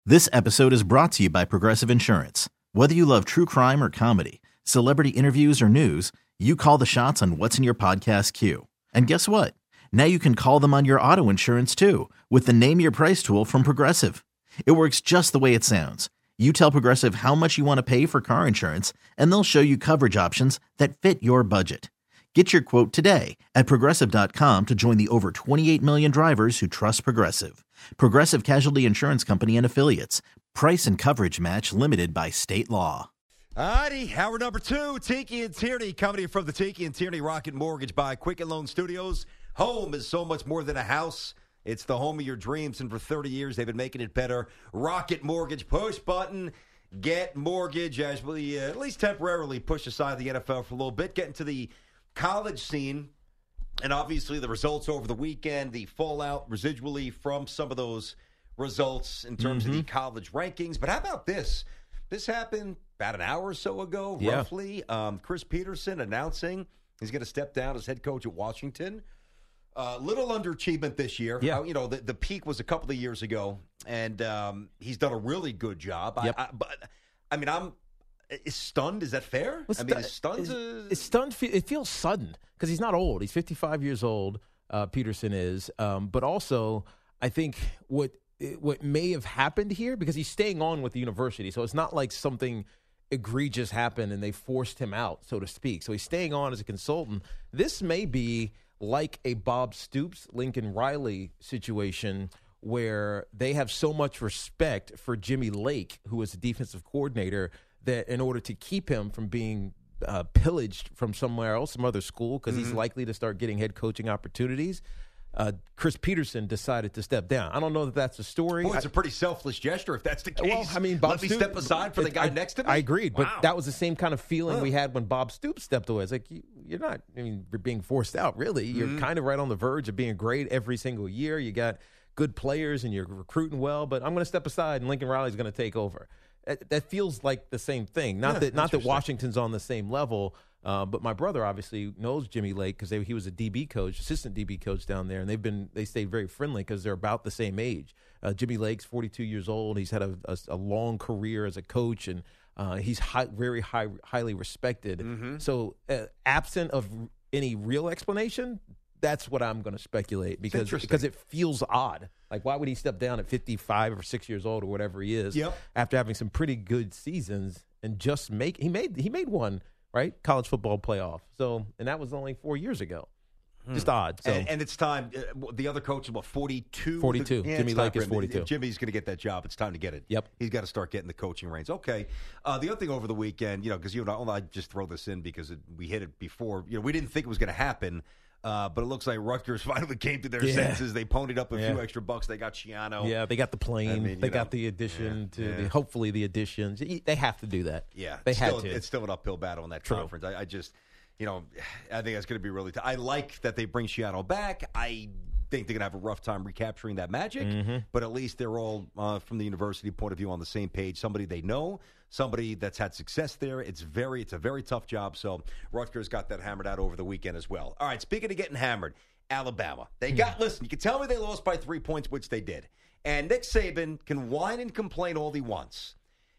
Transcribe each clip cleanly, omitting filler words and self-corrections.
This episode is brought to you by Progressive Insurance. Whether you love true crime or comedy, celebrity interviews or news, you call the shots on what's in your podcast queue. And guess what? Now you can call them on your auto insurance too with the Name Your Price tool from Progressive. It works just the way it sounds. You tell Progressive how much you want to pay for car insurance, and they'll show you coverage options that fit your budget. Get your quote today at Progressive.com to join the over 28 million drivers who trust Progressive. Progressive Casualty Insurance Company and Affiliates. Price and coverage match limited by state law. Alrighty, hour number 2, Tiki and Tierney, coming from the Tiki and Tierney Rocket Mortgage by Quicken Loan Studios. Home is so much more than a house. It's the home of your dreams, and for 30 years they've been making it better. Rocket Mortgage, push button, get mortgage, as we at least temporarily push aside the NFL for a little bit, get into the college scene, and obviously the results over the weekend, the fallout residually from some of those results in terms of the college rankings. But how about this? This happened about an hour or so ago, roughly. Chris Peterson announcing he's going to step down as head coach at Washington. Little underachievement this year. Yeah. You know, the peak was a couple of years ago, and he's done a really good job. Yep. I'm stunned. Is that fair? Well, is stunned? It's stunned. It feels sudden because he's not old. He's 55 years old. Peterson is, but also I think what may have happened here, because he's staying on with the university, so it's not like something egregious happened and they forced him out, so to speak. So he's staying on as a consultant. This may be like a Bob Stoops, Lincoln Riley situation, where they have so much respect for Jimmy Lake, who was the defensive coordinator, that in order to keep him from being pillaged from somewhere else, some other school, because he's likely to start getting head coaching opportunities, Chris Peterson decided to step down. I don't know that that's a story. Boy, it's a pretty selfless gesture if that's the case. Well, I mean, Bob Let me step aside for the guy next to me? I agreed, Wow. but that was the same kind of feeling we had when Bob Stoops stepped away. It's like, you're not, you're being forced out, really. You're kind of right on the verge of being great every single year. You got good players and you're recruiting well, but I'm going to step aside and Lincoln Riley's going to take over. That feels like the same thing. Not that Washington's on the same level, but my brother obviously knows Jimmy Lake because he was a DB coach, assistant DB coach down there, and they stayed very friendly because they're about the same age. Jimmy Lake's 42 years old. He's had a long career as a coach, and he's very highly respected. So absent of any real explanation, that's what I'm going to speculate because it feels odd. Like, why would he step down at 55 or 6 years old or whatever he is after having some pretty good seasons and just he made one, right? College football playoff. So, and that was only 4 years ago. Just odd. So. And it's time. The other coach is, 42? 42. Jimmy Lake is 42. If Jimmy's going to get that job, it's time to get it. Yep. He's got to start getting the coaching reins. Okay. The other thing over the weekend, because I just throw this in because we hit it before. We didn't think it was going to happen. But it looks like Rutgers finally came to their senses. They ponied up a few extra bucks. They got Schiano. Yeah, they got the plane. They got the addition hopefully the additions. They have to do that. Yeah, they had to. It's still an uphill battle in that conference. I just, I think that's going to be really tough. I like that they bring Schiano back. I think they're going to have a rough time recapturing that magic. But at least they're all, from the university point of view, on the same page. Somebody they know. Somebody that's had success there. It's a very tough job. So Rutgers got that hammered out over the weekend as well. All right, speaking of getting hammered, Alabama. Listen, you can tell me they lost by 3 points, which they did. And Nick Saban can whine and complain all he wants.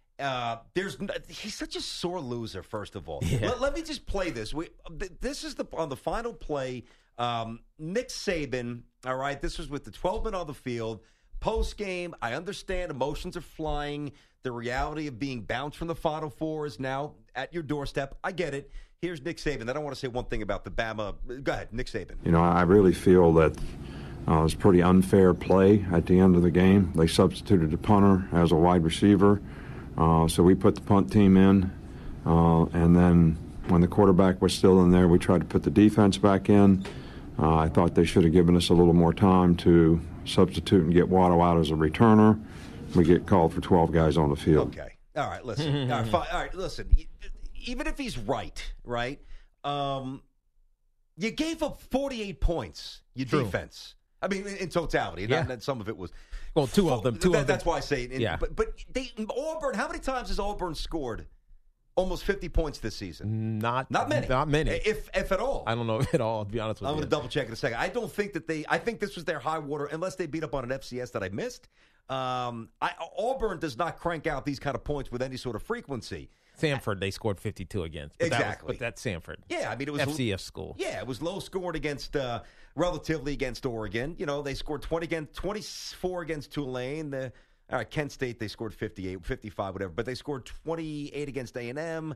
He's such a sore loser, first of all. Yeah. Let me just play this. This is on the final play. Nick Saban, all right, this was with the 12 men on the field. Post-game, I understand emotions are flying. The reality of being bounced from the Final Four is now at your doorstep. I get it. Here's Nick Saban. I don't want to say one thing about the Bama. Go ahead, Nick Saban. I really feel that it was pretty unfair play at the end of the game. They substituted the punter as a wide receiver, so we put the punt team in. And then when the quarterback was still in there, we tried to put the defense back in. I thought they should have given us a little more time to substitute and get Waddle out as a returner. We get called for 12 guys on the field. Okay. All right, listen. All right, listen. Even if he's right? You gave up 48 points, your defense. I mean, in totality. Not some of it was. Well, two of them. That's why I say it. Yeah. But Auburn, how many times has Auburn scored almost 50 points this season? Not many. Not many. If at all. I don't know at all, to be honest with you. I'm going to double check in a second. I don't think that I think this was their high water, unless they beat up on an FCS that I missed. Auburn does not crank out these kind of points with any sort of frequency. Samford, they scored 52 against. But Exactly. But that's Samford. Yeah, I mean, it was FCS school. Yeah, it was low scoring against relatively against Oregon. You know, they scored 24 against Tulane. All right, Kent State, they scored 58, 55, whatever. But they scored 28 against A&M,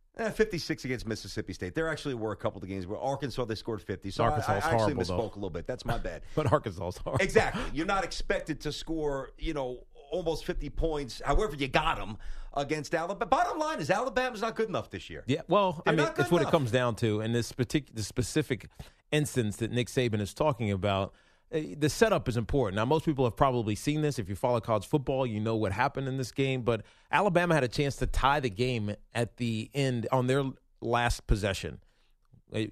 56 against Mississippi State. There actually were a couple of games where Arkansas, they scored 50. So Arkansas I actually horrible, misspoke though. a little bit. That's my bad. But Arkansas is hard. Exactly. You're not expected to score, almost 50 points, however you got them, against Alabama. Bottom line is Alabama's not good enough this year. Yeah, well, They're I mean, not good it's what enough. it comes down to. And this specific instance that Nick Saban is talking about, the setup is important. Now, most people have probably seen this. If you follow college football, you know what happened in this game. But Alabama had a chance to tie the game at the end on their last possession. It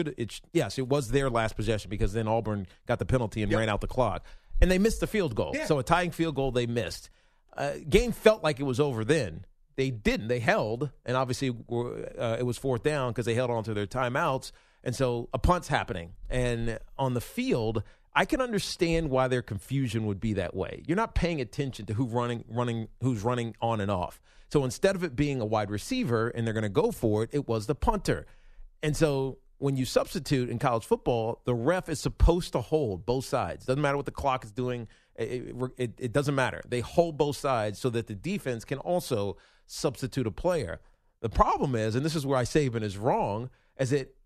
was their last possession because then Auburn got the penalty and ran out the clock. And they missed the field goal. Yeah. So a tying field goal they missed. Game felt like it was over then. They didn't. They held, and obviously it was fourth down because they held on to their timeouts. And so a punt's happening. And on the field, I can understand why their confusion would be that way. You're not paying attention to who's running on and off. So instead of it being a wide receiver and they're going to go for it, it was the punter. And so when you substitute in college football, the ref is supposed to hold both sides. Doesn't matter what the clock is doing. It doesn't matter. They hold both sides so that the defense can also substitute a player. The problem is, and this is where I say Saban is wrong, is that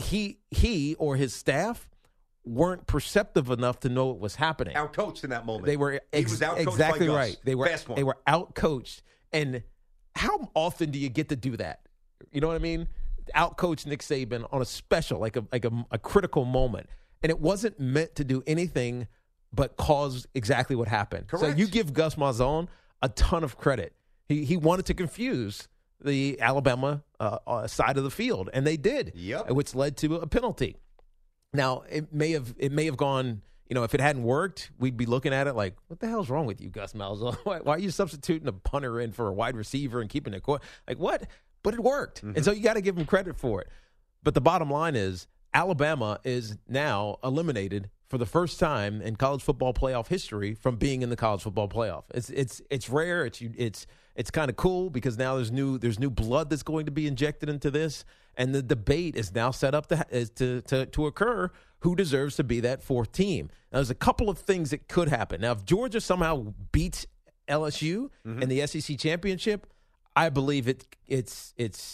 he or his staff weren't perceptive enough to know what was happening. Outcoached in that moment. They were he was outcoached exactly by Gus. right. They were outcoached. And how often do you get to do that? You know what I mean? Outcoach Nick Saban on a special, like a critical moment. And it wasn't meant to do anything but cause exactly what happened. Correct. So you give Gus Malzahn a ton of credit. He wanted to confuse the Alabama side of the field, and they did, which led to a penalty. Now, it may have gone, if it hadn't worked, we'd be looking at it like, what the hell's wrong with you, Gus Malzahn? Why are you substituting a punter in for a wide receiver and keeping it core? Like, what? But it worked. And so you got to give him credit for it. But the bottom line is Alabama is now eliminated for the first time in college football playoff history from being in the college football playoff. It's rare. It's kind of cool because now there's new blood that's going to be injected into this, and the debate is now set up to occur. Who deserves to be that fourth team? Now, there's a couple of things that could happen. Now, if Georgia somehow beats LSU in the SEC championship, I believe it's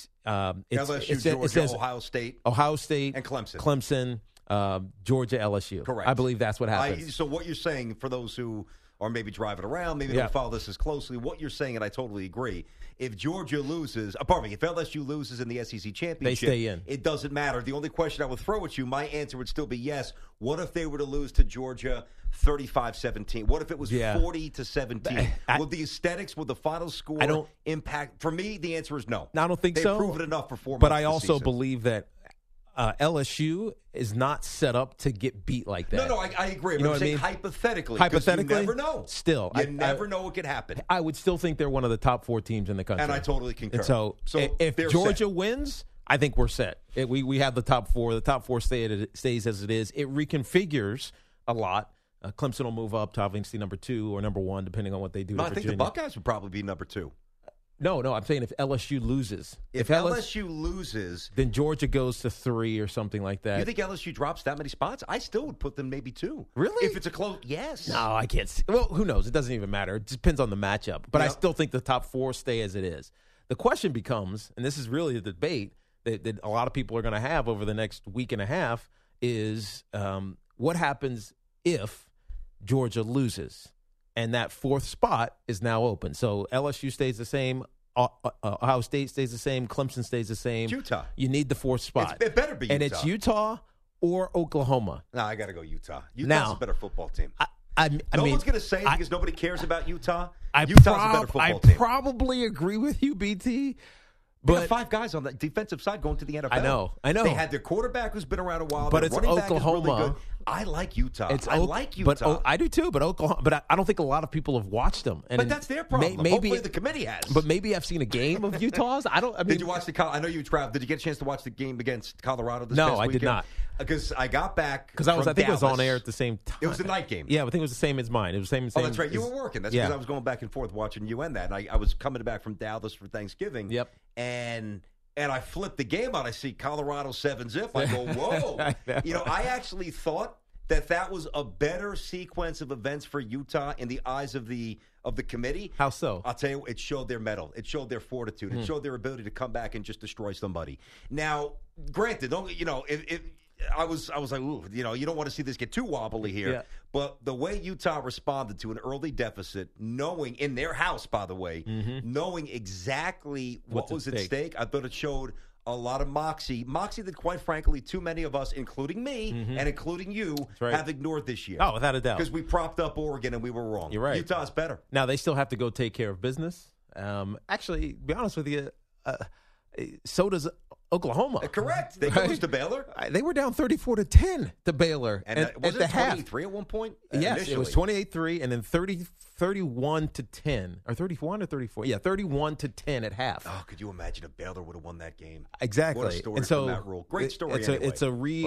LSU, Georgia, Ohio State, and Clemson, Georgia, LSU. Correct. I believe that's what happens. So what you're saying, for those who are maybe driving around, maybe don't follow this as closely, what you're saying, and I totally agree, if Georgia loses, if LSU loses in the SEC championship, they stay in. It doesn't matter. The only question I would throw at you, my answer would still be yes. What if they were to lose to Georgia 35-17? What if it was 40-17? Would the aesthetics, would the final score impact? For me, the answer is no. I don't think so. They've proven enough for 4 months But I also season. believe that LSU is not set up to get beat like that. No, I agree. But I'm saying hypothetically, you never know. Still, you never know what could happen. I would still think they're one of the top 4 teams in the country. And I totally concur. And so if Georgia wins, I think we're set. We have the top 4. The top 4 stays as it is. It reconfigures a lot. Clemson will move up to obviously number 2 or number 1, depending on what they do. No, I think the Buckeyes would probably be number 2. No, I'm saying if LSU loses. If LSU loses, then Georgia goes to 3 or something like that. You think LSU drops that many spots? I still would put them maybe 2. Really? If it's a close, yes. No, I can't see. Well, who knows? It doesn't even matter. It depends on the matchup. But I still think the top 4 stay as it is. The question becomes, and this is really the debate that a lot of people are going to have over the next week and a half, is what happens if Georgia loses? And that 4th spot is now open. So LSU stays the same. Ohio State stays the same. Clemson stays the same. Utah. You need the 4th spot. It better be Utah. And it's Utah or Oklahoma. No, I got to go Utah. Utah's a better football team. No one's going to say it because nobody cares about Utah. Utah's a better football team. I probably agree with you, BT. But they got 5 guys on the defensive side going to the NFL. I know. They had their quarterback who's been around a while. But their it's running Oklahoma. back is really good. I like Utah. I like But Utah. I do too. But Oklahoma. But I don't think a lot of people have watched them. And but that's their problem. Maybe Hopefully the committee has. But maybe I've seen a game of Utah's. Did you watch I know you traveled. Did you get a chance to watch the game against Colorado this past No, I weekend? did not. Because I got back. Because I think it was on air at the same time. It was a night game. Yeah, I think it was the same as mine. It was the same. Oh, that's right. You were working. That's because I was going back and forth watching you and that. And I was coming back from Dallas for Thanksgiving. Yep. And I flipped the game out. I see Colorado 7-zip. I go, whoa. I actually thought that was a better sequence of events for Utah in the eyes of the committee. How so? I'll tell you, it showed their mettle. It showed their fortitude. It showed their ability to come back and just destroy somebody. Now, granted, I was like, ooh, you don't want to see this get too wobbly here. Yeah. But the way Utah responded to an early deficit, knowing in their house, by the way, knowing exactly what was at stake, I thought it showed a lot of moxie. Moxie that, quite frankly, too many of us, including me and including you, have ignored this year. Oh, without a doubt. Because we propped up Oregon and we were wrong. You're right. Utah's better. Now, they still have to go take care of business. Actually, to be honest with you, so does Oklahoma. Correct. They lose to Baylor. They were down 34-10 to Baylor. And at was the it half. 23 at one point? Yes, initially. it was 28-3 and then 31-10. Or 31 or 34. Yeah, 31-10 at half. Oh, could you imagine if Baylor would have won that game? Exactly. What a story and so, from Matt Rule. Great story. It's a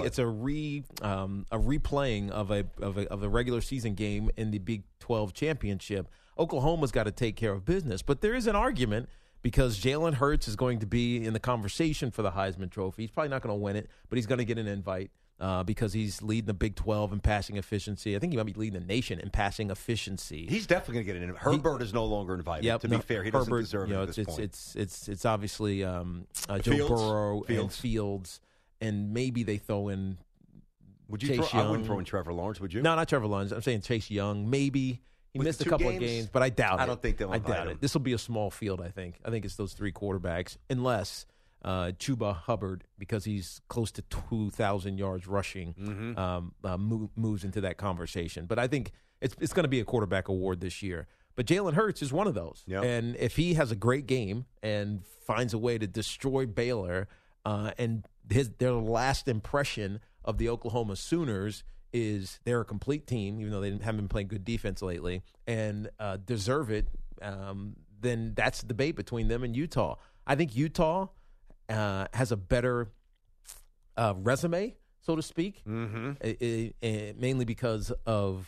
replaying of a regular season game in the Big 12 championship. Oklahoma's got to take care of business, but there is an argument because Jalen Hurts is going to be in the conversation for the Heisman Trophy. He's probably not going to win it, but he's going to get an invite because he's leading the Big 12 in passing efficiency. I think he might be leading the nation in passing efficiency. He's definitely going to get an invite. Herbert is no longer invited. Yep, to be fair, he doesn't deserve it at this point. It's obviously Joe Burrow and Fields, and maybe they throw in Chase Young. I wouldn't throw in Trevor Lawrence, would you? No, not Trevor Lawrence. I'm saying Chase Young, maybe. He missed a couple of games, but I doubt it. I don't think they'll invite him. This will be a small field, I think. I think it's those three quarterbacks, unless Chuba Hubbard, because he's close to 2,000 yards rushing, moves into that conversation. But I think it's going to be a quarterback award this year. But Jalen Hurts is one of those. Yep. And if he has a great game and finds a way to destroy Baylor, and their last impression of the Oklahoma Sooners is they're a complete team, even though they haven't been playing good defense lately, and deserve it, then that's the debate between them and Utah. I think Utah has a better resume, so to speak, mainly because of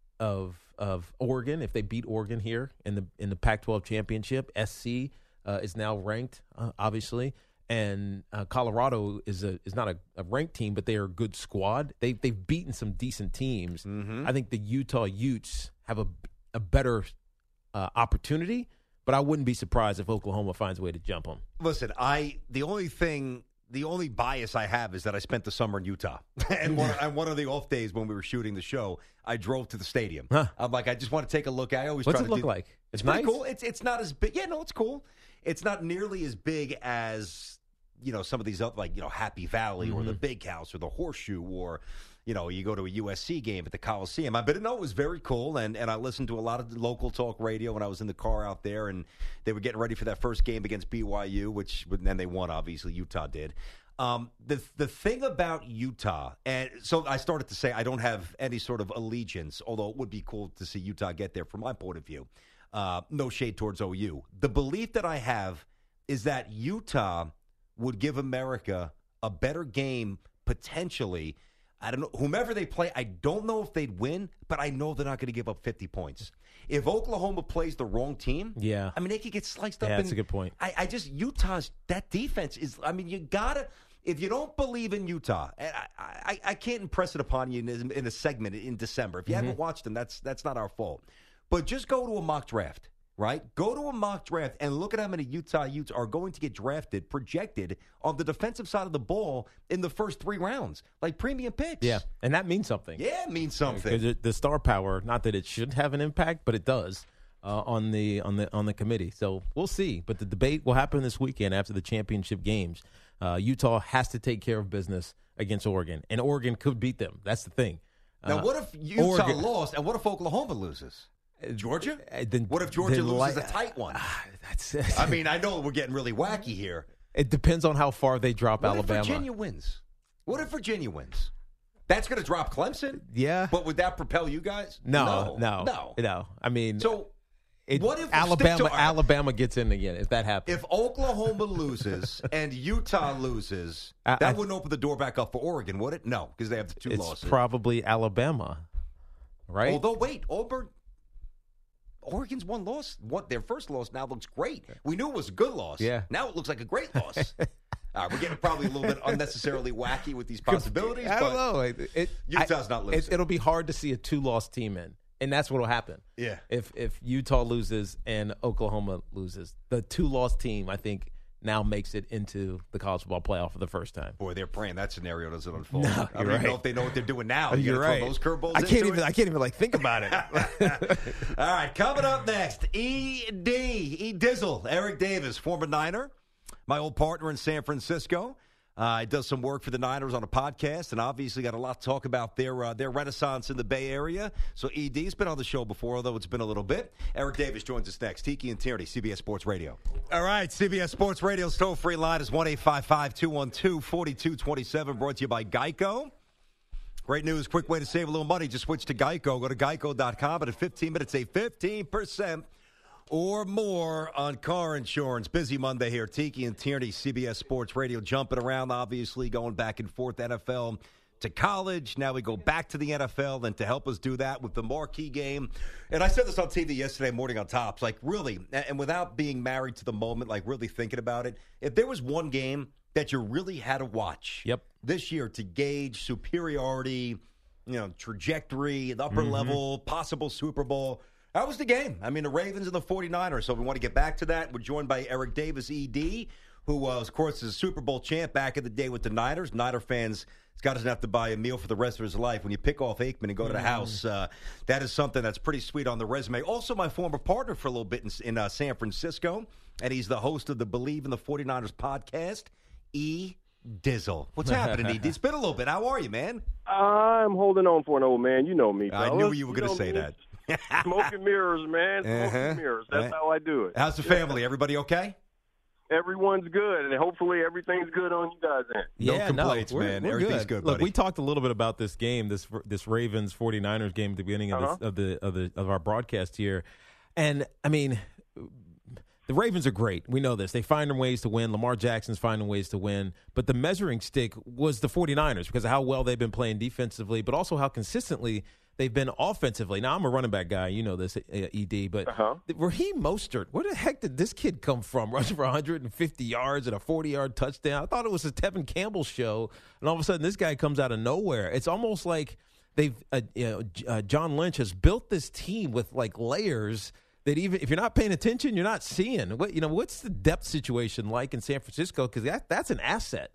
Oregon. If they beat Oregon here in the Pac-12 championship, SC is now ranked, obviously. And Colorado is not a ranked team, but they are a good squad. They've beaten some decent teams. I think the Utah Utes have a better opportunity, but I wouldn't be surprised if Oklahoma finds a way to jump them. Listen, the only bias I have is that I spent the summer in Utah, and one of the off days when we were shooting the show, I drove to the stadium. Huh. I'm like, I just want to take a look. I always What's try it to look do, like? It's nice? pretty cool. It's not as big. Yeah, no, it's cool. It's not nearly as big as some of these other, like Happy Valley or the Big House or the Horseshoe or you go to a USC game at the Coliseum. But no, it was very cool, and I listened to a lot of local talk radio when I was in the car out there, and they were getting ready for that first game against BYU, which then they won. Obviously, Utah did. The thing about Utah, and so I started to say I don't have any sort of allegiance, although it would be cool to see Utah get there from my point of view. No shade towards OU. The belief that I have is that Utah would give America a better game potentially. I don't know. Whomever they play, I don't know if they'd win, but I know they're not going to give up 50 points. If Oklahoma plays the wrong team, yeah, I mean, they could get sliced up. Yeah, that's a good point. Utah's, that defense is, you got to, if you don't believe in Utah, and I can't impress it upon you in a segment in December. If you haven't watched them, that's not our fault. But just go to a mock draft. Right? Go to a mock draft and look at how many Utah Utes are going to get drafted, projected on the defensive side of the ball in the first 3 rounds, like premium picks. Yeah, and that means something. Yeah, it means something. Because the star power, not that it should have an impact, but it does on the committee. So we'll see. But the debate will happen this weekend after the championship games. Utah has to take care of business against Oregon, and Oregon could beat them. That's the thing. Now, what if Utah lost, and what if Oklahoma loses? Georgia? What if Georgia loses a tight one? I know we're getting really wacky here. It depends on how far they drop Alabama. What if Virginia wins? That's going to drop Clemson? Yeah. But would that propel you guys? No. I mean, so what if Alabama gets in again, if that happens? If Oklahoma loses and Utah loses, that wouldn't open the door back up for Oregon, would it? No, because they have the two losses. It's probably Alabama, right? Although, wait, Oregon's one loss. Their first loss now looks great. We knew it was a good loss. Yeah. Now it looks like a great loss. We're getting probably a little bit unnecessarily wacky with these possibilities. I don't know. Utah's not losing. It'll be hard to see a two-loss team in. And that's what will happen. Yeah. If Utah loses and Oklahoma loses, the two-loss team, I think, now makes it into the college football playoff for the first time. Boy, they're praying that scenario doesn't unfold. No, I don't even know if they know what they're doing now. You're right. Throw those curveballs. I can't even like think about it. All right, coming up next, E Dizzle, Eric Davis, former Niner, my old partner in San Francisco. He does some work for the Niners on a podcast, and obviously got a lot to talk about their renaissance in the Bay Area. So ED's been on the show before, although it's been a little bit. Eric Davis joins us next. Tiki and Tierney, CBS Sports Radio. All right, CBS Sports Radio's toll-free line is 1-855-212-4227, brought to you by Geico. Great news, quick way to save a little money. Just switch to Geico. Go to geico.com, and in 15 minutes, save 15% or more on car insurance. Busy Monday here. Tiki and Tierney, CBS Sports Radio, jumping around, obviously, going back and forth, NFL to college. Now we go back to the NFL, and to help us do that with the marquee game. And I said this on TV yesterday morning on Tops, like really, and without being married to the moment, like really thinking about it, if there was one game that you really had to watch this year to gauge superiority, trajectory, the upper level, possible Super Bowl, that was the game. I mean, the Ravens and the 49ers. So we want to get back to that. We're joined by Eric Davis, ED, who was, of course, is a Super Bowl champ back in the day with the Niners. Niner fans, Scott doesn't have to buy a meal for the rest of his life. When you pick off Aikman and go to the house, that is something that's pretty sweet on the resume. Also, my former partner for a little bit in San Francisco, and he's the host of the Believe in the 49ers podcast, E. Dizzle. What's happening, E? It's been a little bit. How are you, man? I'm holding on for an old man. You know me, I knew you were going to say that. Smoke and mirrors, man. Smoke and mirrors. That's how I do it. How's the family? Everybody okay? Everyone's good, and hopefully everything's good on you guys' end. Yeah, no complaints, man. We're Everything's good, buddy. Look, we talked a little bit about this game, this Ravens 49ers game at the beginning of our broadcast here. And I mean, the Ravens are great. We know this. They find ways to win. Lamar Jackson's finding ways to win. But the measuring stick was the 49ers because of how well they've been playing defensively, but also how consistently they've been offensively. Now, I'm a running back guy. You know this, ED. But Raheem Mostert, where the heck did this kid come from? Rushing for 150 yards and a 40-yard touchdown. I thought it was a Tevin Campbell show. And all of a sudden, this guy comes out of nowhere. It's almost like they've John Lynch has built this team with, like, layers that even if you're not paying attention, you're not seeing. What's the depth situation like in San Francisco? Because that's an asset.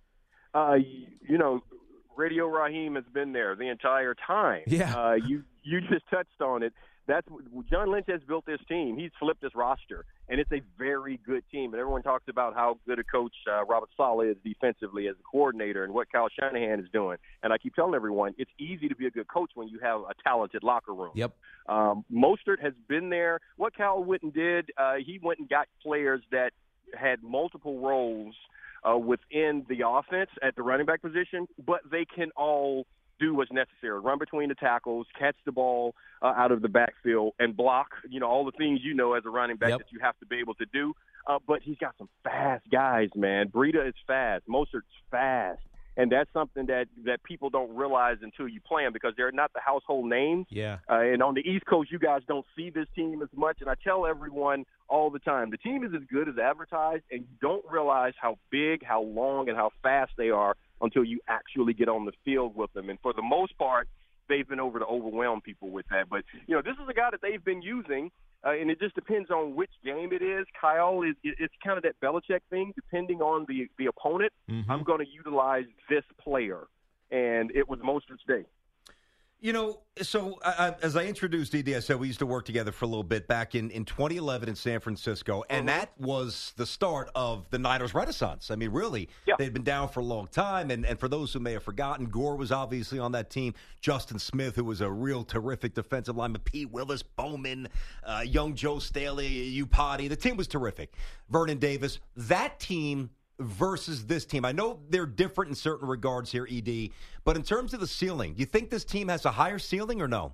Radio Raheem has been there the entire time. Yeah. You just touched on it. John Lynch has built this team. He's flipped this roster, and it's a very good team. And everyone talks about how good a coach Robert Saleh is defensively as a coordinator and what Kyle Shanahan is doing. And I keep telling everyone, it's easy to be a good coach when you have a talented locker room. Yep. Mostert has been there. What Kyle Whitten did, he went and got players that had multiple roles within the offense at the running back position, but they can all do what's necessary. Run between the tackles, catch the ball out of the backfield, and block, all the things as a running back that you have to be able to do. But he's got some fast guys, man. Breida is fast. Mostert's fast. And that's something that people don't realize until you play them because they're not the household names. Yeah. And on the East Coast, you guys don't see this team as much. And I tell everyone all the time, the team is as good as advertised, and you don't realize how big, how long, and how fast they are until you actually get on the field with them. And for the most part, they've been able to overwhelm people with that. But, this is a guy that they've been using, and it just depends on which game it is. Kyle, it's kind of that Belichick thing. Depending on the opponent, I'm going to utilize this player. And it was Mostert's day. So as I introduced ED, I said we used to work together for a little bit back in 2011 in San Francisco, and that was the start of the Niners Renaissance. I mean, really, they'd been down for a long time, and for those who may have forgotten, Gore was obviously on that team, Justin Smith, who was a real terrific defensive lineman, Pete Willis, Bowman, young Joe Staley, Upati. The team was terrific. Vernon Davis. That team versus this team? I know they're different in certain regards here, ED, but in terms of the ceiling, do you think this team has a higher ceiling or no?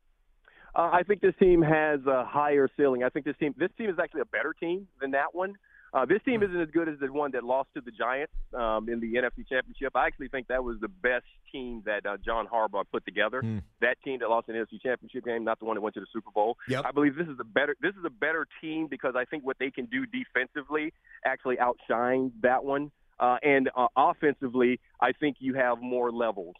I think this team has a higher ceiling. I think this team is actually a better team than that one. This team isn't as good as the one that lost to the Giants in the NFC Championship. I actually think that was the best team that John Harbaugh put together. That team that lost in the NFC Championship game, not the one that went to the Super Bowl. Yep. I believe this is a better team because I think what they can do defensively actually outshines that one. And offensively, I think you have more levels.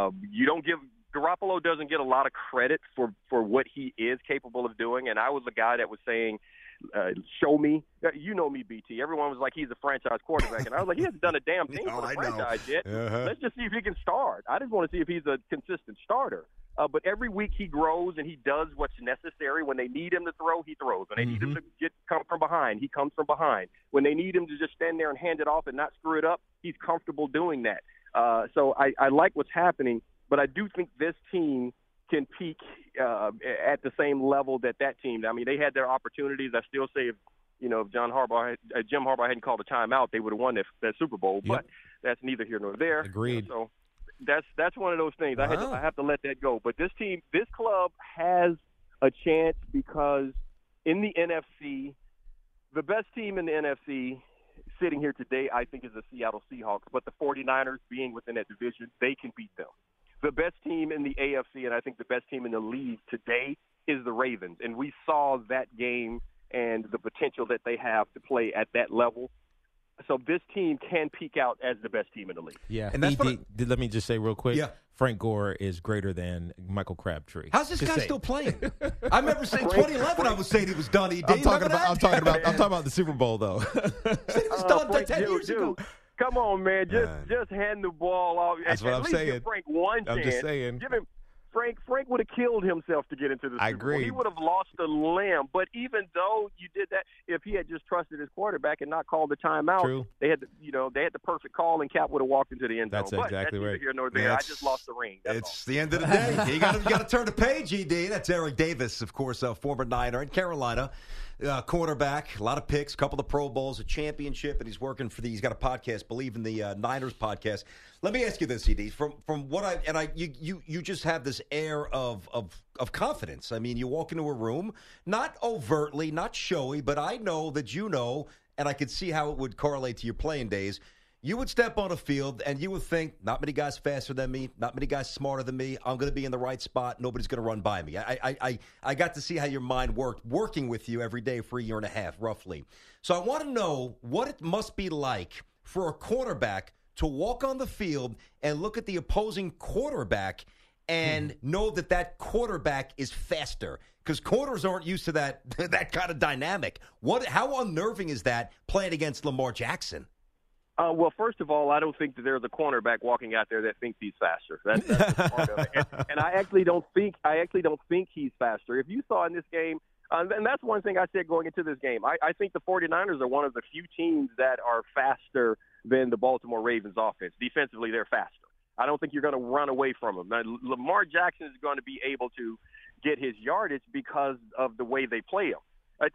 Garoppolo doesn't get a lot of credit for what he is capable of doing, and I was the guy that was saying, show me. You know me, BT. Everyone was like, he's a franchise quarterback, and I was like, he hasn't done a damn thing for the franchise yet. Let's just see if he can start. I just want to see if he's a consistent starter. But every week he grows and he does what's necessary. When they need him to throw, he throws. When they need him to come from behind, he comes from behind. When they need him to just stand there and hand it off and not screw it up, he's comfortable doing that. So I like what's happening, but I do think this team can peak at the same level that team. I mean, they had their opportunities. I still say if Jim Harbaugh hadn't called a timeout, they would have won that Super Bowl. But that's neither here nor there. Agreed. So that's one of those things. Wow. I have to let that go. But this club has a chance because in the NFC, the best team in the NFC sitting here today, I think, is the Seattle Seahawks. But the 49ers, being within that division, they can beat them. The best team in the AFC, and I think the best team in the league today, is the Ravens. And we saw that game and the potential that they have to play at that level. So this team can peak out as the best team in the league. Yeah. And that's let me just say real quick. Yeah. Frank Gore is greater than Michael Crabtree. How's this guy still playing? I remember saying 2011. I was saying he was done. I'm talking about the Super Bowl though. Said he was done 10 years ago. Come on, man. Just hand the ball off. That's what I'm saying. Give Frank one chance. I'm just saying. Give him. Frank would have killed himself to get into the Super Bowl. I agree. He would have lost a limb. But even though you did that, if he had just trusted his quarterback and not called the timeout, True. they had the perfect call, and Cap would have walked into the end zone. That's exactly right. Here nor there. I just lost the ring. It's the end of the day. You got to turn the page, ED. That's Eric Davis, of course, former Niner in Carolina. Quarterback, a lot of picks, a couple of Pro Bowls, a championship, and he's working for he's got a podcast, Believe in the Niners podcast. Let me ask you this, ED, from what you just have this air of confidence. I mean, you walk into a room, not overtly, not showy, but I know that you know, and I could see how it would correlate to your playing days. You would step on a field and you would think, not many guys faster than me, not many guys smarter than me. I'm going to be in the right spot. Nobody's going to run by me. I got to see how your mind worked working with you every day for a year and a half, roughly. So I want to know what it must be like for a quarterback to walk on the field and look at the opposing quarterback and know that quarterback is faster. Because corners aren't used to that kind of dynamic. How unnerving is that playing against Lamar Jackson? Well, first of all, I don't think that there's a cornerback walking out there that thinks he's faster. That's just part of it. And I actually don't think he's faster. If you saw in this game, and that's one thing I said going into this game, I think the 49ers are one of the few teams that are faster than the Baltimore Ravens offense. Defensively, they're faster. I don't think you're going to run away from them. Now, Lamar Jackson is going to be able to get his yardage because of the way they play him.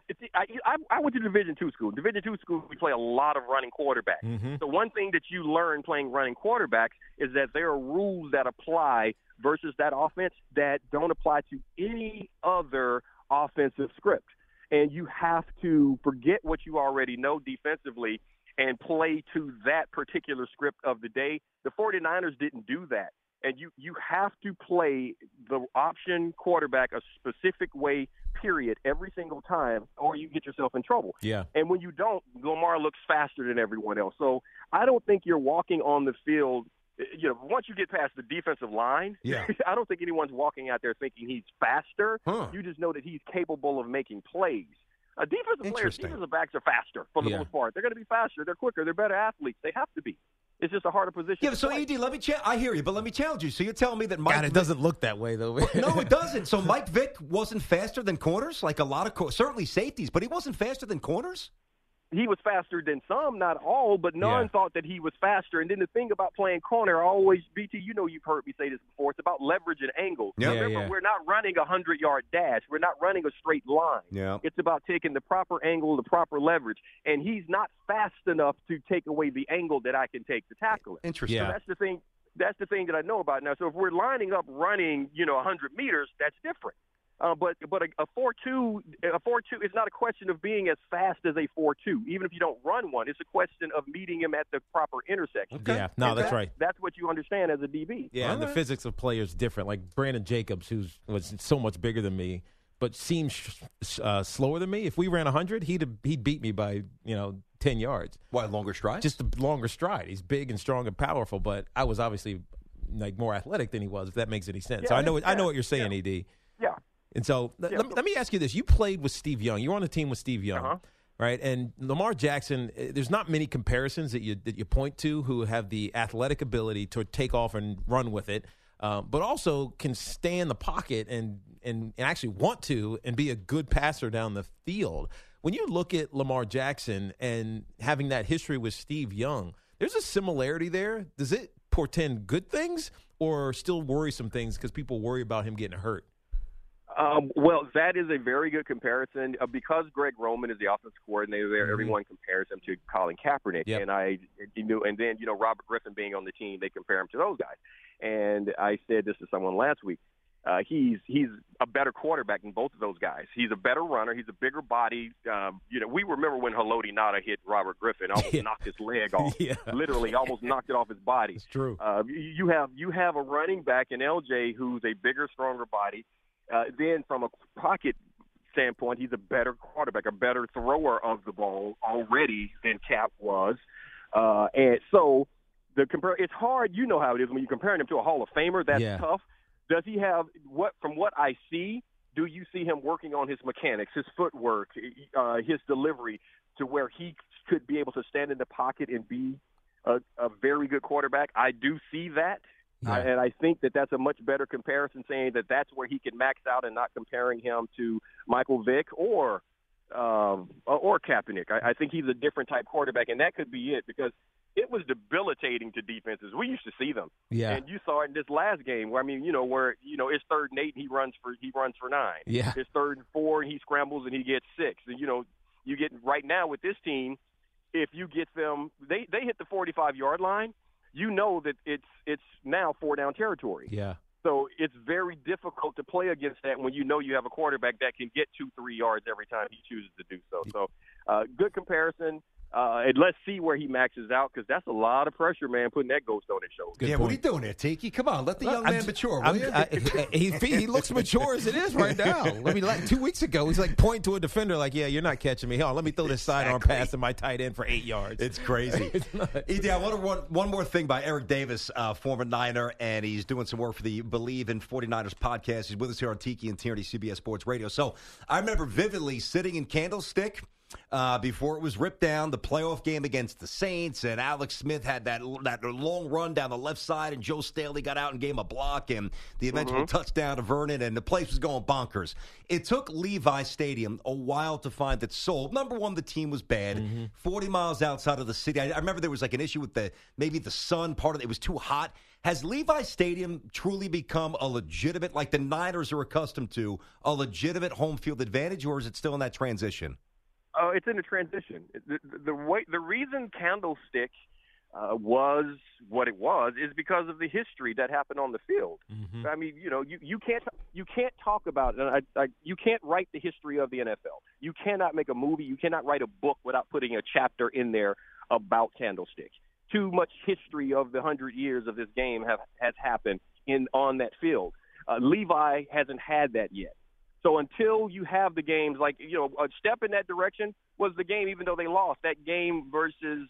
I went to Division II school. Division II school, we play a lot of running quarterbacks. Mm-hmm. So one thing that you learn playing running quarterbacks is that there are rules that apply versus that offense that don't apply to any other offensive script. And you have to forget what you already know defensively and play to that particular script of the day. The 49ers didn't do that. And you have to play the option quarterback a specific way, period, every single time, or you get yourself in trouble. Yeah. And when you don't, Lamar looks faster than everyone else. So I don't think you're walking on the field. Once you get past the defensive line, I don't think anyone's walking out there thinking he's faster. Huh. You just know that he's capable of making plays. Defensive backs are faster for the most part. They're going to be faster. They're quicker. They're better athletes. They have to be. It's just a harder position. Yeah, so ED, I hear you, but let me challenge you. So you're telling me that Mike Vick doesn't look that way, though. No, it doesn't. So Mike Vick wasn't faster than corners, like a lot of certainly safeties, but he wasn't faster than corners? he was faster than some, not all, but none Yeah. thought that he was faster. And then the thing about playing corner, always, BT, you know, you've heard me say this before, it's about leverage and angle. Yeah. Remember, we're not running a 100-yard dash. We're not running a straight line. Yeah. It's about taking the proper angle, the proper leverage. And he's not fast enough to take away the angle that I can take to tackle it. Interesting. Yeah. So that's the thing. That's the thing that I know about now. So if we're lining up running, 100 meters, that's different. But a 4.2 is not a question of being as fast as a 4.2. Even if you don't run one, it's a question of meeting him at the proper intersection. Yeah, no, And that's right. That's what you understand as a DB. Yeah, and the physics of players different. Like Brandon Jacobs, was so much bigger than me, but seems slower than me. If we ran 100, he'd beat me by 10 yards. Why, longer stride? Just a longer stride. He's big and strong and powerful, but I was obviously like more athletic than he was. If that makes any sense. Yeah, So I know what you're saying, yeah. Ed. Yeah. And so let me ask you this: you played with Steve Young. You were on the team with Steve Young. Right, and Lamar Jackson, there's not many comparisons that you point to who have the athletic ability to take off and run with it, but also can stay in the pocket and actually want to and be a good passer down the field. When you look at Lamar Jackson and having that history with Steve Young, there's a similarity there. Does it portend good things or still worrisome things because people worry about him getting hurt? Well, that is a very good comparison because Greg Roman is the offensive coordinator there. Everyone compares him to Colin Kaepernick, Yep. and then Robert Griffin being on the team, they compare him to those guys. And I said this to someone last week. He's a better quarterback than both of those guys. He's a better runner. He's a bigger body. We remember when Haloti Ngata hit Robert Griffin, almost knocked his leg off. Yeah. Literally, almost knocked it off his body. It's true. You have a running back in LJ who's a bigger, stronger body. Then from a pocket standpoint, he's a better quarterback, a better thrower of the ball already than Cap was. And so it's hard. You know how it is when you're comparing him to a Hall of Famer. That's tough. Does he have from what I see, do you see him working on his mechanics, his footwork, his delivery to where he could be able to stand in the pocket and be a very good quarterback? I do see that. Yeah. And I think that that's a much better comparison, saying that that's where he can max out and not comparing him to Michael Vick or Kaepernick. I think he's a different type quarterback, and that could be it because it was debilitating to defenses. We used to see them, and you saw it in this last game where where it's 3rd and 8 and he runs for 9. Yeah, it's 3rd and 4 and he scrambles and he gets 6. And you get right now with this team, if you get them, they hit the 45-yard line. You know that it's now 4-down territory. Yeah. So it's very difficult to play against that when you know you have a quarterback that can get 2-3 yards every time he chooses to do so. So good comparison. And let's see where he maxes out because that's a lot of pressure, man, putting that ghost on his shoulder. What are you doing there, Tiki? Come on, let the young man mature, will you? He looks mature as it is right now. 2 weeks ago, he's like pointing to a defender like, yeah, you're not catching me. Let me throw this sidearm pass to my tight end for 8 yards. It's crazy. Ed, I want to run one more thing by Eric Davis, former Niner, and he's doing some work for the Believe in 49ers podcast. He's with us here on Tiki and Tierney, CBS Sports Radio. So I remember vividly sitting in Candlestick before it was ripped down, the playoff game against the Saints, and Alex Smith had that long run down the left side, and Joe Staley got out and gave him a block, and the eventual touchdown to Vernon, and the place was going bonkers. It took Levi Stadium a while to find its soul. Number one, the team was bad, 40 miles outside of the city. I remember there was like an issue with maybe the sun part of it. It was too hot. Has Levi Stadium truly become a legitimate, like the Niners are accustomed to, a legitimate home field advantage, or is it still in that transition? It's in a transition. The reason Candlestick was what it was is because of the history that happened on the field. I mean, you can't talk about it. You can't write the history of the NFL. You cannot make a movie. You cannot write a book without putting a chapter in there about Candlestick. Too much history of the 100 years of this game has happened on that field. Levi hasn't had that yet. So until you have the games, like, a step in that direction was the game, even though they lost, that game versus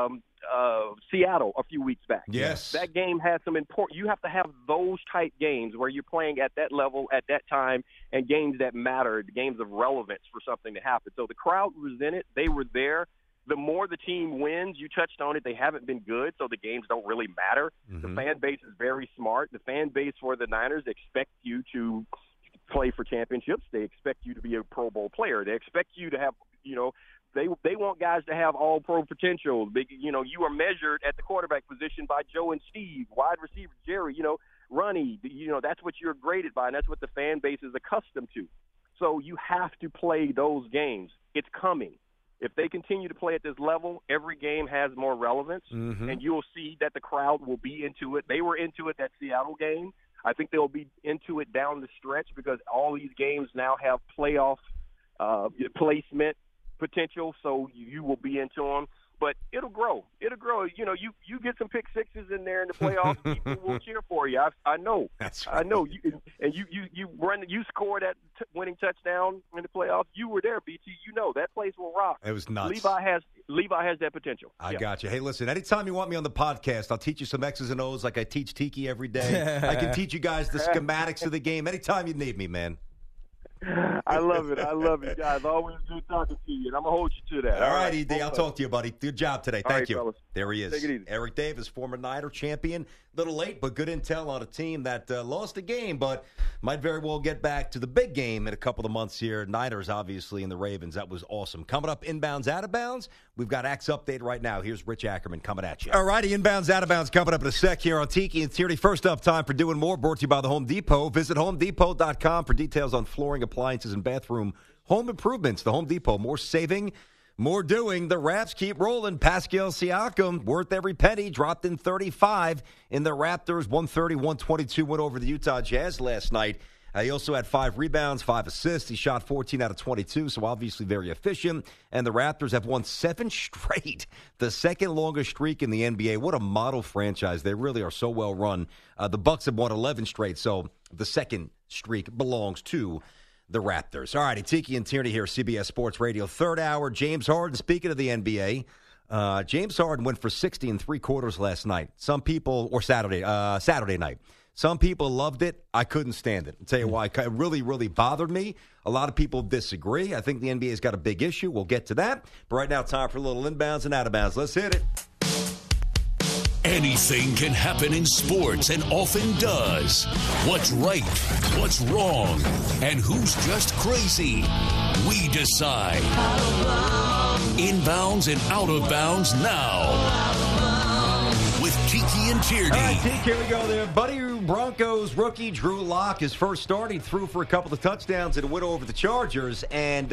Seattle a few weeks back. Yes. That game had some important – you have to have those type games where you're playing at that level at that time and games that mattered, games of relevance for something to happen. So the crowd was in it. They were there. The more the team wins, you touched on it, they haven't been good, so the games don't really matter. The fan base is very smart. The fan base for the Niners expect you to – play for championships. They expect you to be a Pro Bowl player. They expect you to have, They want guys to have all-pro potential. You are measured at the quarterback position by Joe and Steve, wide receiver Jerry, Ronnie. That's what you're graded by, and that's what the fan base is accustomed to. So you have to play those games. It's coming. If they continue to play at this level, every game has more relevance, and you'll see that the crowd will be into it. They were into it that Seattle game. I think they'll be into it down the stretch because all these games now have playoff placement potential, so you will be into them. But it'll grow. It'll grow. You get some pick sixes in there in the playoffs, people will cheer for you. I know. That's right. I know. You scored that winning touchdown in the playoffs. You were there, BT. That place will rock. It was nuts. Levi has that potential. I got you. Hey, listen, anytime you want me on the podcast, I'll teach you some X's and O's like I teach Tiki every day. I can teach you guys the schematics of the game anytime you need me, man. I love it. I love you guys. Always good talking to you, and I'm going to hold you to that. All right, ED. I'll talk to you, buddy. Good job today. Thank you. Fellas. There he is. Take it easy. Eric Davis, former Niner champion. A little late, but good intel on a team that lost a game, but might very well get back to the big game in a couple of months here. Niners, obviously, and the Ravens. That was awesome. Coming up, Inbounds, Out of Bounds. We've got Axe Update right now. Here's Rich Ackerman coming at you. All righty, Inbounds, Out of Bounds coming up in a sec here on Tiki and Tierney. First up, time for Doing More, brought to you by the Home Depot. Visit HomeDepot.com for details on flooring, appliances, and bathroom home improvements. The Home Depot, more saving, more doing. The Raps keep rolling. Pascal Siakam, worth every penny, dropped in 35 in the Raptors' 130-122 win over the Utah Jazz last night. He also had 5 rebounds, 5 assists. He shot 14 out of 22, so obviously very efficient. And the Raptors have won 7 straight, the second longest streak in the NBA. What a model franchise. They really are so well run. The Bucks have won 11 straight, so the second streak belongs to the Raptors. All righty, Tiki and Tierney here, CBS Sports Radio. Third hour, James Harden. Speaking of the NBA, James Harden went for 60 in 3 quarters last night. Some people, or Saturday night. Some people loved it. I couldn't stand it. I'll tell you why. It really, really bothered me. A lot of people disagree. I think the NBA's got a big issue. We'll get to that. But right now, time for a little inbounds and out of bounds. Let's hit it. Anything can happen in sports and often does. What's right, what's wrong, and who's just crazy? We decide. Inbounds and out of bounds now. With Tiki and Tierney. All right, Tiki, here we go there. Buddy Broncos rookie Drew Lock, his first start, he threw for a couple of touchdowns and a win over the Chargers. And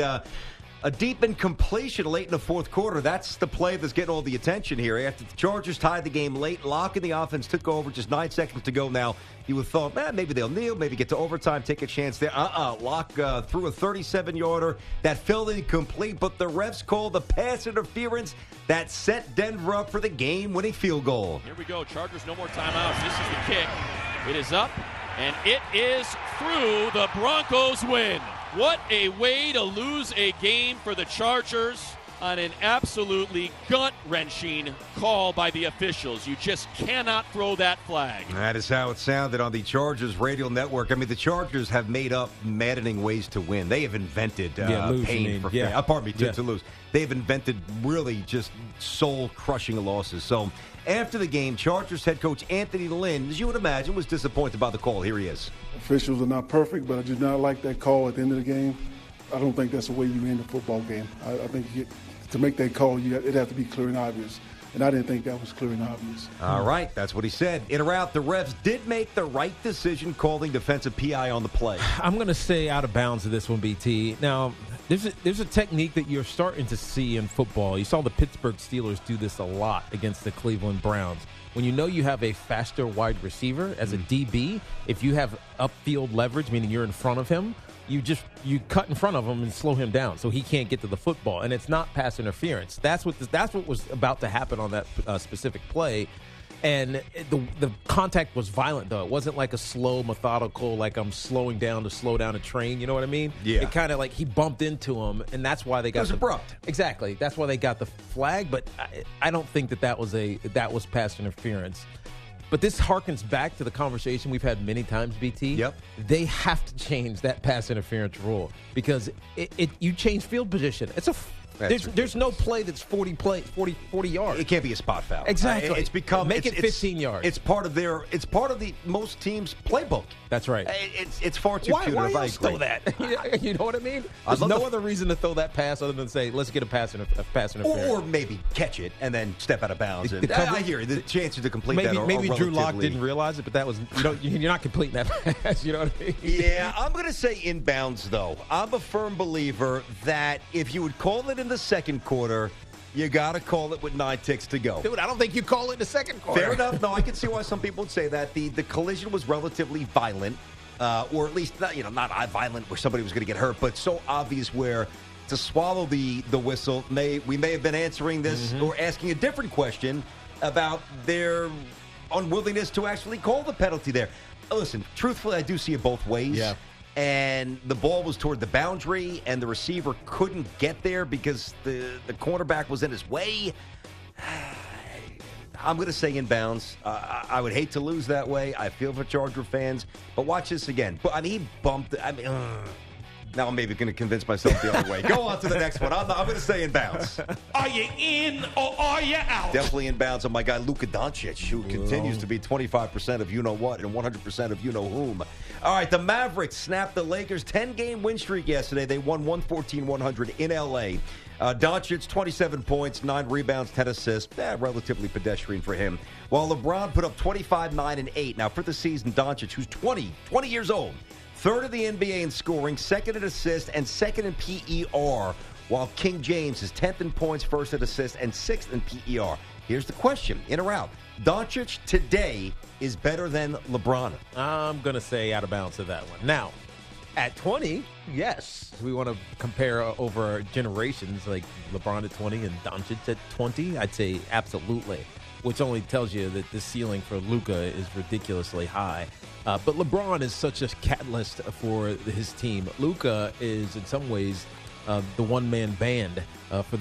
a deep incompletion late in the fourth quarter. That's the play that's getting all the attention here. After the Chargers tied the game late, Lock in the offense took over, just 9 seconds to go now. You would have thought, maybe they'll kneel, maybe get to overtime, take a chance there. Lock threw a 37-yarder that fell incomplete, but the refs called the pass interference that set Denver up for the game-winning field goal. Here we go. Chargers, no more timeouts. This is the kick. It is up, and it is through. The Broncos win. What a way to lose a game for the Chargers on an absolutely gut-wrenching call by the officials. You just cannot throw that flag. That is how it sounded on the Chargers radio network. I mean, the Chargers have made up maddening ways to win. They have invented pain for fans. Pardon me, to lose. They've invented really just soul-crushing losses. So after the game, Chargers head coach Anthony Lynn, as you would imagine, was disappointed by the call. Here he is. Officials are not perfect, but I did not like that call at the end of the game. I don't think that's the way you end a football game. I think to make that call, it'd have to be clear and obvious. And I didn't think that was clear and obvious. All right, that's what he said. In or out, the refs did make the right decision calling defensive PI on the play. I'm going to say out of bounds of this one, BT. Now, there's a technique that you're starting to see in football. You saw the Pittsburgh Steelers do this a lot against the Cleveland Browns. When you know you have a faster wide receiver as a DB, if you have upfield leverage, meaning you're in front of him, you cut in front of him and slow him down so he can't get to the football. And it's not pass interference. That's what was about to happen on that specific play. And the contact was violent, though. It wasn't like a slow, methodical, like I'm slowing down to slow down a train. You know what I mean? Yeah. It kind of like he bumped into him, and that's why they got it was abrupt. Exactly. That's why they got the flag. But I don't think that was pass interference. But this harkens back to the conversation we've had many times, BT. Yep. They have to change that pass interference rule because you change field position. It's a There's no play that's 40 yards. It can't be a spot foul. Exactly. It's become Make it 15 yards. It's part of the most teams' playbook. That's right. It's far too Why punitive. else throw that? You know what I mean? There's no other reason to throw that pass other than say, let's get a pass interference. Or maybe catch it and then step out of bounds. I hear you. The chances to complete that are maybe Drew Lock relatively- didn't realize it, but that was you're not completing that pass. You know what I mean? Yeah, I'm going to say inbounds, though. I'm a firm believer that if you would call it in the second quarter, you got to call it with 9 ticks to go. Dude, I don't think you call it in the second quarter. Fair enough. No, I can see why some people would say that. The collision was relatively violent, or at least not violent where somebody was going to get hurt, but so obvious where to swallow the whistle, we may have been answering this or asking a different question about their unwillingness to actually call the penalty there. Listen, truthfully, I do see it both ways. Yeah. And the ball was toward the boundary, and the receiver couldn't get there because the cornerback was in his way. I'm going to say inbounds. I would hate to lose that way. I feel for Charger fans. But watch this again. He bumped. Now I'm maybe going to convince myself the other way. Go on to the next one. I'm going to say inbounds. Are you in or are you out? Definitely inbounds on my guy Luka Doncic, who continues to be 25% of you-know-what and 100% of you-know-whom. All right, the Mavericks snapped the Lakers' 10-game win streak yesterday. They won 114-100 in L.A. Doncic, 27 points, 9 rebounds, 10 assists. Relatively pedestrian for him. While LeBron put up 25, 9, and 8. Now, for the season, Doncic, who's 20 years old, third of the NBA in scoring, second in assists, and second in PER, while King James is 10th in points, first in assists, and 6th in PER. Here's the question, in or out. Doncic today is better than LeBron. I'm going to say out of bounds to that one. Now, at 20, yes. We want to compare over generations, like LeBron at 20 and Doncic at 20. I'd say absolutely, which only tells you that the ceiling for Luka is ridiculously high. But LeBron is such a catalyst for his team. Luka is, in some ways, the one-man band for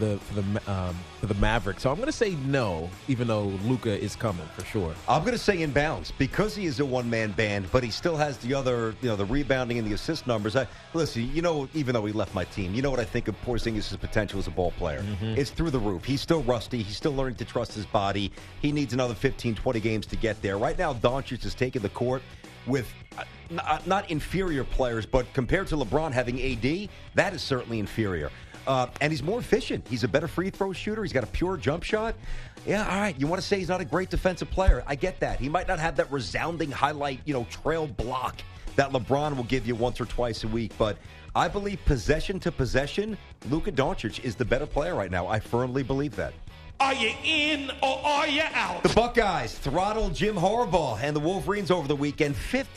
the Mavericks. So I'm going to say no, even though Luka is coming for sure. I'm going to say inbounds because he is a one-man band, but he still has the other, the rebounding and the assist numbers. Listen, even though he left my team, you know what I think of Porzingis' potential as a ball player? It's through the roof. He's still rusty. He's still learning to trust his body. He needs another 15, 20 games to get there. Right now, Doncic is taking the court with not inferior players, but compared to LeBron having AD, that is certainly inferior. And he's more efficient. He's a better free throw shooter. He's got a pure jump shot. Yeah, all right. You want to say he's not a great defensive player. I get that. He might not have that resounding highlight, trail block that LeBron will give you once or twice a week. But I believe possession to possession, Luka Doncic is the better player right now. I firmly believe that. Are you in or are you out? The Buckeyes throttled Jim Harbaugh and the Wolverines over the weekend,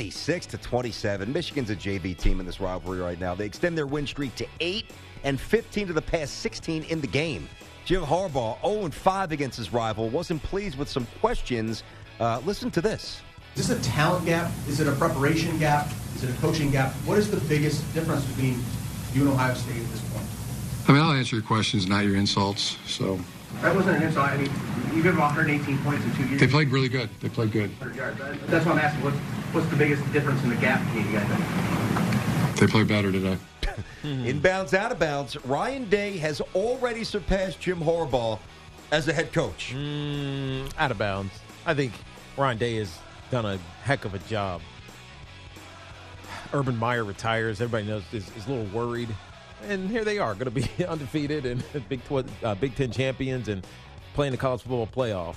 56-27. Michigan's a JV team in this rivalry right now. They extend their win streak to 8 and 15 to the past 16 in the game. Jim Harbaugh, 0-5 against his rival, wasn't pleased with some questions. Listen to this. Is this a talent gap? Is it a preparation gap? Is it a coaching gap? What is the biggest difference between you and Ohio State at this point? I'll answer your questions, not your insults. So that wasn't an insult. You give them 118 points in 2 years. They played really good. They played good. That's what I'm asking. What's the biggest difference in the gap between you guys? They played better today. Inbounds, out of bounds. Ryan Day has already surpassed Jim Harbaugh as a head coach. Out of bounds. I think Ryan Day has done a heck of a job. Urban Meyer retires. Everybody knows is a little worried. And here they are, going to be undefeated and Big Ten champions and playing the college football playoff.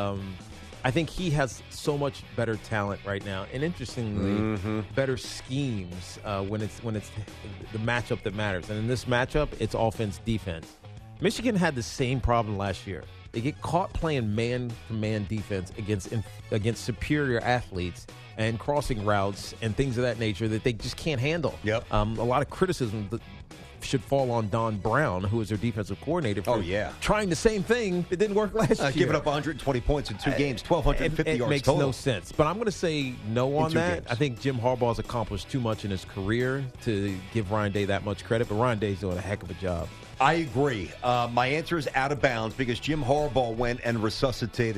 I think he has so much better talent right now, and interestingly, better schemes when it's the matchup that matters. And in this matchup, it's offense defense. Michigan had the same problem last year. They get caught playing man-to-man defense against superior athletes and crossing routes and things of that nature that they just can't handle. Yep. A lot of criticism should fall on Don Brown, who is their defensive coordinator, for trying the same thing that didn't work last year. Giving up 120 points in 2 games, 1,250 yards makes total. no sense. But I'm going to say no on that. Games. I think Jim Harbaugh's accomplished too much in his career to give Ryan Day that much credit, but Ryan Day's doing a heck of a job. I agree. My answer is out of bounds because Jim Harbaugh went and resuscitated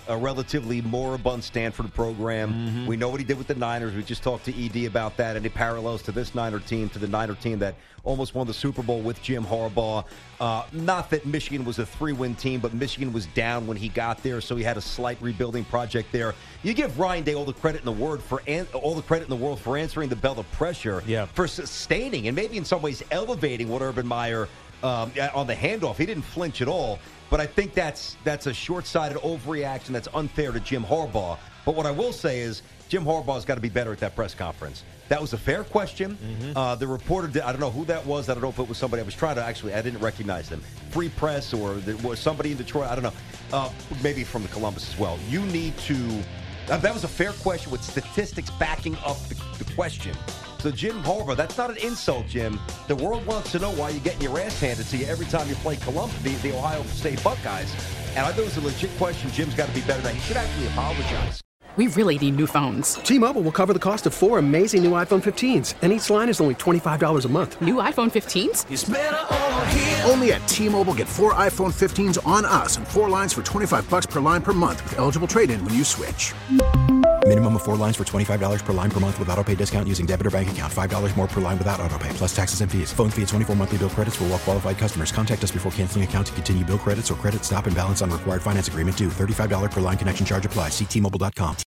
a relatively moribund Stanford program. We know what he did with the Niners. We just talked to ED about that. Any parallels to this Niner team, to the Niner team that almost won the Super Bowl with Jim Harbaugh. Not that Michigan was a 3-win team, but Michigan was down when he got there, so he had a slight rebuilding project there. You give Ryan Day all the credit in the world for answering the bell of pressure, for sustaining and maybe in some ways elevating what Urban Meyer on the handoff. He didn't flinch at all. But I think that's a short-sighted overreaction that's unfair to Jim Harbaugh. But what I will say is Jim Harbaugh's got to be better at that press conference. That was a fair question. The reporter did, I don't know who that was. I don't know if it was somebody. I was trying to I didn't recognize them. Free Press or there was somebody in Detroit. I don't know. Maybe from the Columbus as well. You need to. That was a fair question with statistics backing up the question. So Jim Harbaugh, that's not an insult, Jim. The world wants to know why you're getting your ass handed to you every time you play Columbus, the Ohio State Buckeyes. And I thought it was a legit question. Jim's got to be better than that. He should actually apologize. We really need new phones. T-Mobile will cover the cost of 4 amazing new iPhone 15s, and each line is only $25 a month. New iPhone 15s? It's better over here. Only at T-Mobile, get 4 iPhone 15s on us and 4 lines for $25 per line per month with eligible trade-in when you switch. Minimum of 4 lines for $25 per line per month with autopay discount using debit or bank account. $5 more per line without autopay, plus taxes and fees. Phone fee at 24 monthly bill credits for well-qualified customers. Contact us before canceling account to continue bill credits or credit stop and balance on required finance agreement due. $35 per line connection charge applies. See T-Mobile.com.